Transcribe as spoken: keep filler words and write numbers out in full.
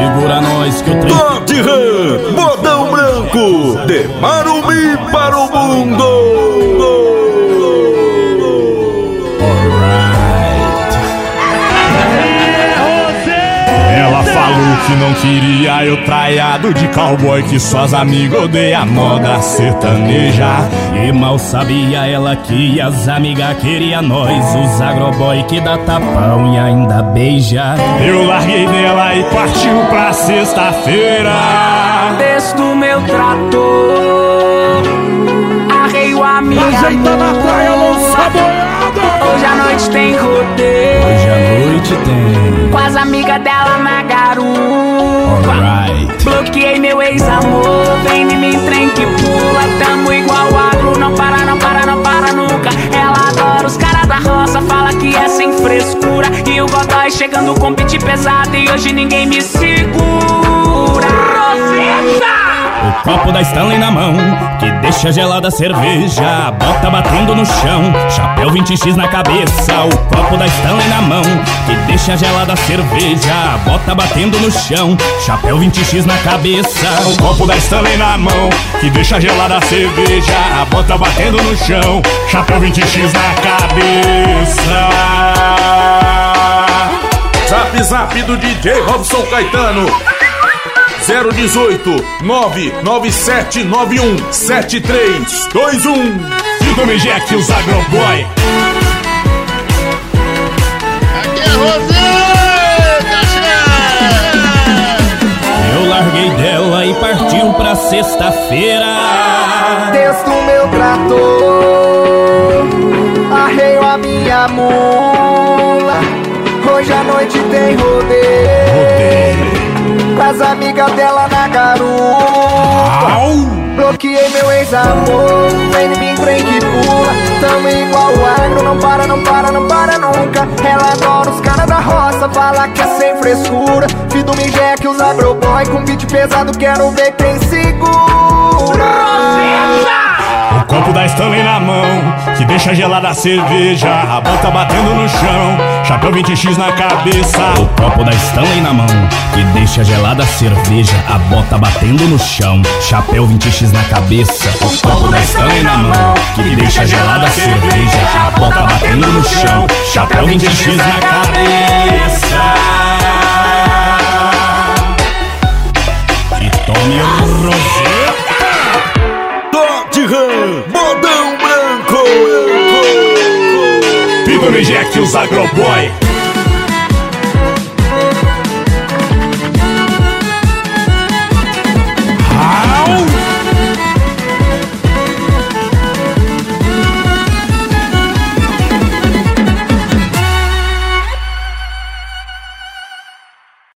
Segura nós que o trem... Dodge Ram, modão branco, de Marumbi para o mundo. Ela falou que não queria eu traiado de cowboy, que suas amigas odeiam a moda sertaneja. E mal sabia ela que as amigas queriam nós, os agroboy que dá tapão e ainda beija. Eu larguei dela e partiu pra sexta-feira. Desço do meu trator, arreio a minha ajeita na praia, louça boiada. Hoje à noite tem rodeio, Hoje à noite tem com as amigas dela na garupa. Alright. Bloqueei meu ex-amor, vem em mim, trem que pula. Tamo igual agro, não para, não para, não para nunca. Ela adora os caras da roça, fala que é sem frescura. E o Godoy chegando com beat pesado e hoje ninguém me segura. Roseta! O copo da Stanley na mão, que deixa gelada a cerveja. Bota batendo no chão, chapéu vinte x na cabeça. O copo da Stanley na mão, que deixa gelada a cerveja. Bota batendo no chão, chapéu vinte x na cabeça. O copo da Stanley na mão, que deixa gelada a cerveja. Bota batendo no chão, chapéu vinte x na cabeça. Zap Zap do D J Robson Caetano, zero dezoito, nove nove sete nove um sete três dois um. E o Tommy Jack, os agroboy. Aqui é Roseta, Eu larguei dela e partiu pra sexta-feira. Desço do meu trator, arreio a minha mula. Hoje à noite tem rodeio, com as amigas dela na garupa. Au! Bloqueei meu ex-amor, vem em mim, trem que pula. Tamo igual o agro, não para, não para, não para nunca. Ela adora os caras da roça, fala que é sem frescura. Filho do Miguel que os agroboy, com beat pesado, quero ver quem segura. O copo da Stanley na mão, que deixa gelada a cerveja. A bota batendo no chão, chapéu vinte x na cabeça. O copo da Stanley na mão, que deixa gelada a cerveja. A bota batendo no chão, chapéu vinte x na cabeça. O copo da Stanley na mão, que deixa gelada a cerveja. A bota batendo no chão, chapéu vinte x na cabeça. E tome o Roseta. Dodge Ram, modão branco. Fica no Jack, os agroboy.